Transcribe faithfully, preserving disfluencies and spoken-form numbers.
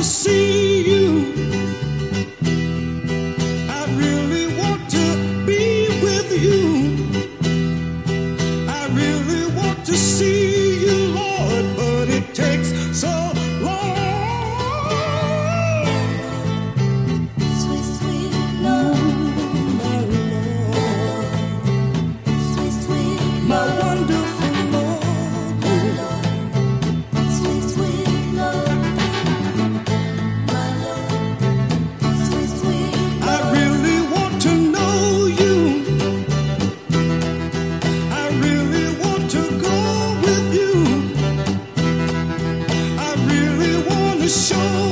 see you. I really want to be with you. I really want to see you, Lord, but it takes so long. Sweet, sweet love, My Lord, sweet, sweet my love, wonderful Lord. my Lord. Sweet, sweet love, my Lord. Sweet, sweet I love, really want to know you. I really want to go with you. I really want to show